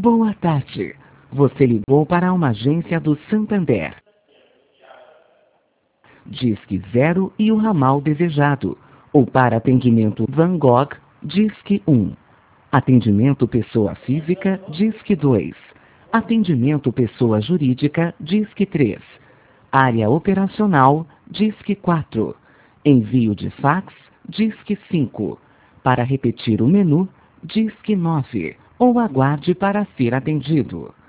Boa tarde. Você ligou para uma agência do Santander. Disque 0 e o ramal desejado. Ou para atendimento Van Gogh, Disque 1. Atendimento pessoa física, Disque 2. Atendimento pessoa jurídica, Disque 3. Área operacional, Disque 4. Envio de fax, Disque 5. Para repetir o menu, Disque 9. Ou aguarde para ser atendido.